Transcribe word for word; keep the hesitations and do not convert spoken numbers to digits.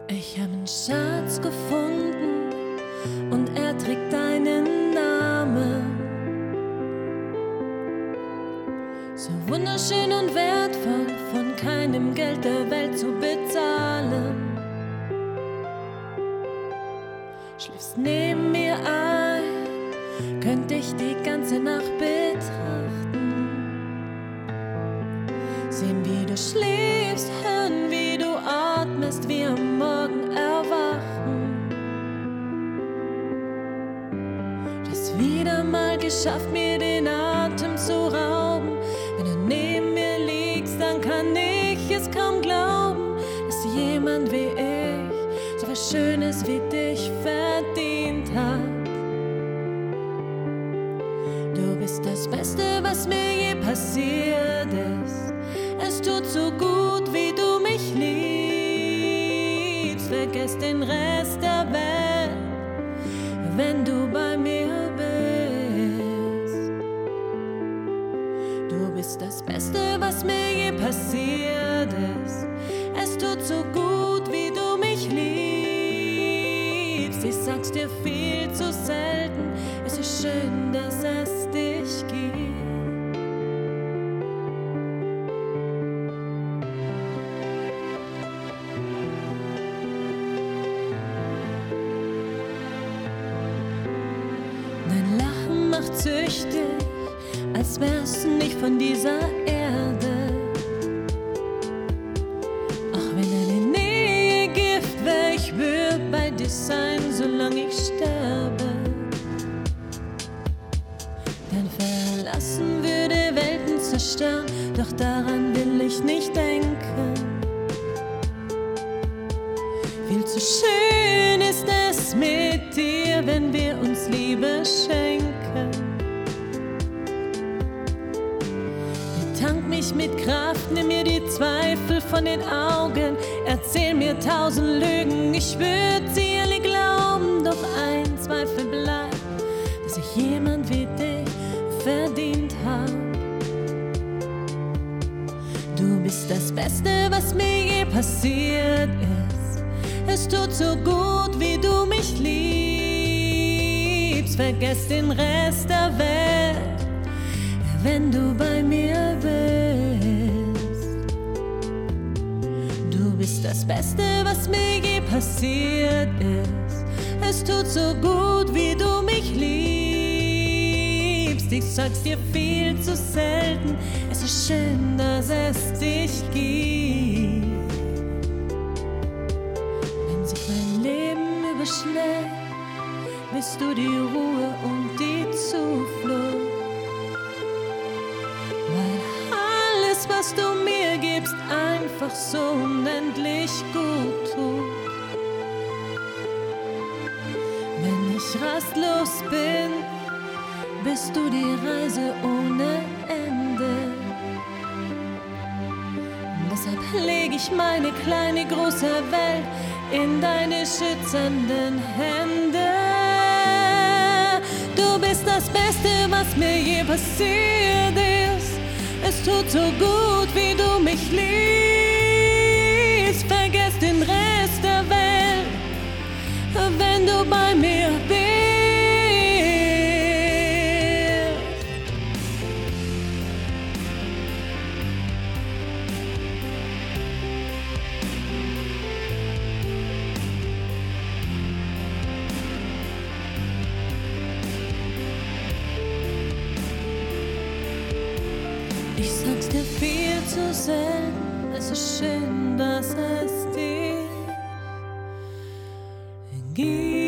Ich habe einen Schatz gefunden und er trägt deinen Namen. So wunderschön und wertvoll, von keinem Geld der Welt zu bezahlen. Schläfst neben mir ein, könnte ich die ganze Nacht betrachten. Sehen, wie du schläfst, hören, wie du atmest, wie am Morgen erwachen. Du hast wieder mal geschafft, mir den Atem zu rauben. Wenn du neben mir liegst, dann kann ich es kaum glauben, dass jemand wie ich so was Schönes wie dich verdient hat. Du bist das Beste, was mir je passiert ist. Es tut so gut, wie du mich liebst. Vergiss den Rest der Welt, wenn du bei mir bist. Du bist das Beste, was mir je passiert ist. Es tut so gut, wie du mich liebst. Ich sag's dir viel zu selten, es ist schön, dass es dich gibt. Dein Lachen macht süchtig, als wärst du nicht von dieser Erde. Auch wenn deine Nähe Gift wär, ich würd bei dir sein, solange ich sterbe. Dein Verlassen würde Welten zerstören, doch daran will ich nicht denken. Viel zu schön ist es mit dir, wenn wir uns Liebe schenken. Tank mich mit Kraft, nimm mir die Zweifel von den Augen. Erzähl mir tausend Lügen, ich würd sie alle glauben. Doch ein Zweifel bleibt, dass ich jemand wie dich verdient hab. Du bist das Beste, was mir je passiert ist. Es tut so gut, wie du mich liebst. Vergiss den Rest der Welt, wenn du bei mir bist. Du bist das Beste, was mir je passiert ist. Es tut so gut, wie du mich liebst. Ich sag's dir viel zu selten, es ist schön, dass es dich gibt. Wenn sich mein Leben überschlägt, bist du die Ruhe und die Zuflucht. Was du mir gibst, einfach so unendlich gut tut. Wenn ich rastlos bin, bist du die Reise ohne Ende. Und deshalb leg ich meine kleine große Welt in deine schützenden Hände. Du bist das Beste, was mir je passiert ist. Es tut so gut, wie du mich liebst. Vergiss den Rest der Welt, wenn du bei mir bist. Ich sag's dir viel zu selten, es ist schön, dass es dich gibt.